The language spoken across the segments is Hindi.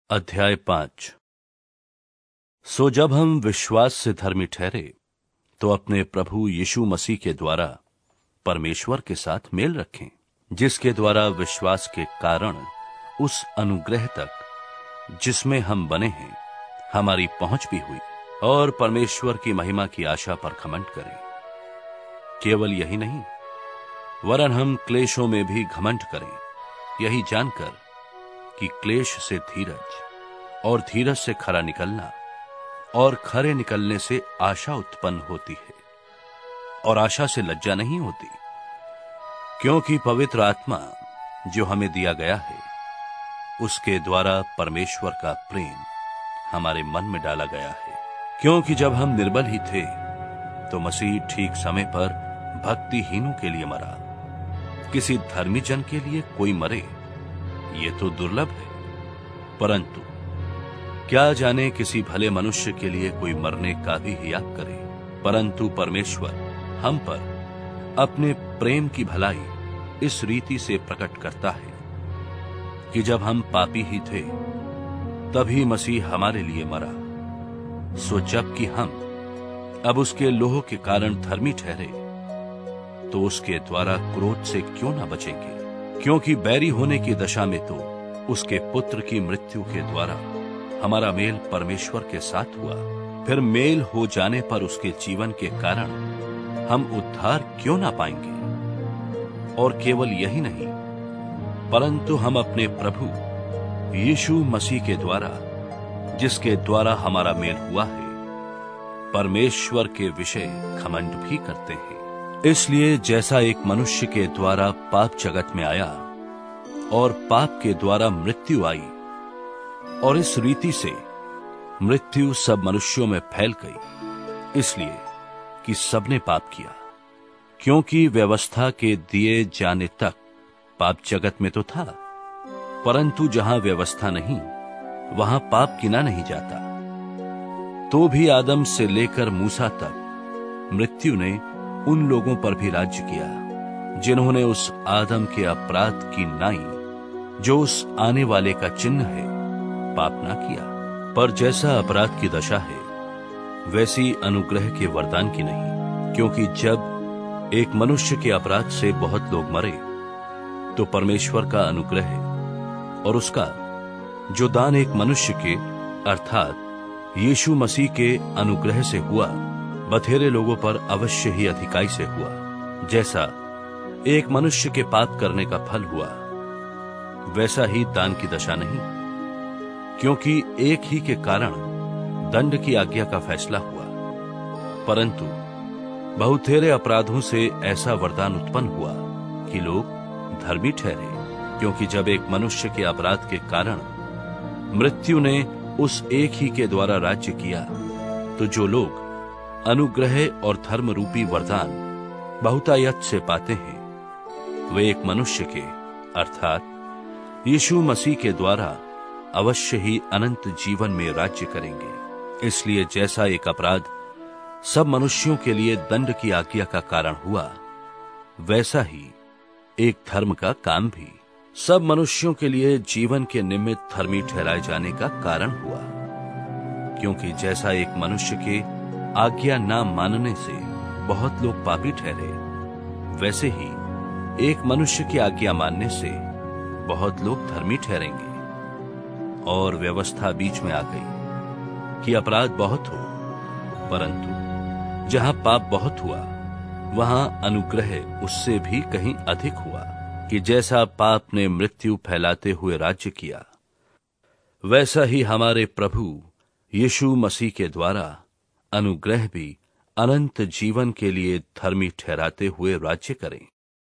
अध्याय 5। सो जब हम विश्वास से धर्मी ठहरे तो अपने प्रभु यीशु मसीह के द्वारा परमेश्वर के साथ मेल रखें, जिसके द्वारा विश्वास के कारण उस अनुग्रह तक जिसमें हम बने हैं हमारी पहुंच भी हुई, और परमेश्वर की महिमा की आशा पर घमंड करें। केवल यही नहीं, वरन हम क्लेशों में भी घमंड करें, यही जानकर कि क्लेश से धीरज, और धीरज से खरा निकलना, और खरे निकलने से आशा उत्पन्न होती है, और आशा से लज्जा नहीं होती, क्योंकि पवित्र आत्मा जो हमें दिया गया है उसके द्वारा परमेश्वर का प्रेम हमारे मन में डाला गया है। क्योंकि जब हम निर्बल ही थे तो मसीह ठीक समय पर भक्तिहीनों के लिए मरा। किसी धर्मी जन के लिए कोई मरे ये तो दुर्लभ है, परंतु क्या जाने किसी भले मनुष्य के लिए कोई मरने का भी हियाब करे। परंतु परमेश्वर हम पर अपने प्रेम की भलाई इस रीति से प्रकट करता है कि जब हम पापी ही थे तभी मसीह हमारे लिए मरा। सो जबकि हम अब उसके लोह के कारण धर्मी ठहरे तो उसके द्वारा क्रोध से क्यों ना बचेंगे। क्योंकि बैरी होने की दशा में तो उसके पुत्र की मृत्यु के द्वारा हमारा मेल परमेश्वर के साथ हुआ, फिर मेल हो जाने पर उसके जीवन के कारण हम उद्धार क्यों ना पाएंगे। और केवल यही नहीं, परंतु हम अपने प्रभु यीशु मसीह के द्वारा, जिसके द्वारा हमारा मेल हुआ है, परमेश्वर के विषय घमंड भी करते हैं। इसलिए जैसा एक मनुष्य के द्वारा पाप जगत में आया और पाप के द्वारा मृत्यु आई, और इस रीति से मृत्यु सब मनुष्यों में फैल गई, इसलिए कि सबने पाप किया। क्योंकि व्यवस्था के दिए जाने तक पाप जगत में तो था, परंतु जहां व्यवस्था नहीं वहां पाप गिना नहीं जाता। तो भी आदम से लेकर मूसा तक मृत्यु ने उन लोगों पर भी राज्य किया जिन्होंने उस आदम के अपराध की नाई, जो उस आने वाले का चिन्ह है, पाप ना किया। पर जैसा अपराध की दशा है वैसी अनुग्रह के वरदान की नहीं। क्योंकि जब एक मनुष्य के अपराध से बहुत लोग मरे तो परमेश्वर का अनुग्रह और उसका जो दान एक मनुष्य के अर्थात यीशु मसीह के अनुग्रह से हुआ, बथेरे लोगों पर अवश्य ही अधिकाई से हुआ। जैसा एक मनुष्य के पाप करने का फल हुआ, वैसा ही दान की दशा नहीं। क्योंकि एक ही के कारण दंड की आज्ञा का फैसला हुआ, परंतु बहुतेरे अपराधों से ऐसा वरदान उत्पन्न हुआ कि लोग धर्मी ठहरे। क्योंकि जब एक मनुष्य के अपराध के कारण मृत्यु ने उस एक ही के द्वारा राज्य किया, तो जो लोग अनुग्रह और धर्म रूपी वरदान बहुतायत से पाते हैं, वे एक मनुष्य के अर्थात यीशु मसीह के द्वारा अवश्य ही अनंत जीवन में राज्य करेंगे। इसलिए जैसा एक अपराध सब मनुष्यों के लिए दंड की आज्ञा का कारण हुआ, वैसा ही एक धर्म का काम भी सब मनुष्यों के लिए जीवन के निमित्त धर्मी ठहराए जाने का कारण हुआ। क्योंकि जैसा एक मनुष्य के आज्ञा ना मानने से बहुत लोग पापी ठहरे, वैसे ही एक मनुष्य की आज्ञा मानने से बहुत लोग धर्मी ठहरेंगे। और व्यवस्था बीच में आ गई कि अपराध बहुत हो, परंतु जहां पाप बहुत हुआ वहां अनुग्रह उससे भी कहीं अधिक हुआ, कि जैसा पाप ने मृत्यु फैलाते हुए राज्य किया, वैसा ही हमारे प्रभु यीशु मसीह के द्वारा अनुग्रह भी अनंत जीवन के लिए धर्मी ठहराते हुए राज्य करें।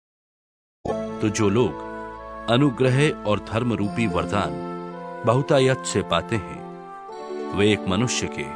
तो जो लोग अनुग्रह और धर्म रूपी वरदान बहुतायत से पाते हैं, वे एक मनुष्य के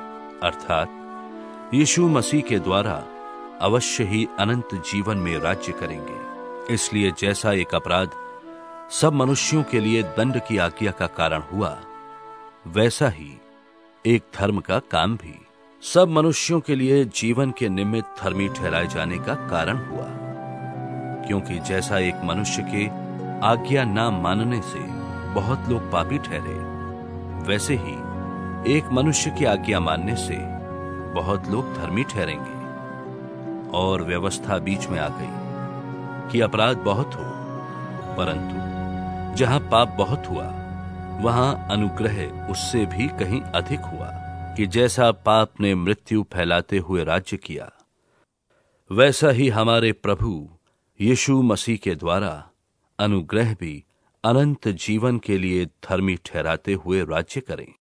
अर्थात यीशु मसीह के द्वारा अवश्य ही अनंत जीवन में राज्य करेंगे। इसलिए जैसा एक अपराध सब मनुष्यों के लिए दंड की आज्ञा का कारण हुआ, वैसा ही एक धर्म का काम भी सब मनुष्यों के लिए जीवन के निमित्त धर्मी ठहराए जाने का कारण हुआ। क्योंकि जैसा एक मनुष्य के आज्ञा ना मानने से बहुत लोग पापी ठहरे, वैसे ही एक मनुष्य की आज्ञा मानने से बहुत लोग धर्मी ठहरेंगे। और व्यवस्था बीच में आ गई कि अपराध बहुत हो, परंतु जहां पाप बहुत हुआ वहां अनुग्रह उससे भी कहीं अधिक हुआ कि जैसा पाप ने मृत्यु फैलाते हुए राज्य किया, वैसा ही हमारे प्रभु यीशु मसीह के द्वारा अनुग्रह भी अनंत जीवन के लिए धर्मी ठहराते हुए राज्य करें।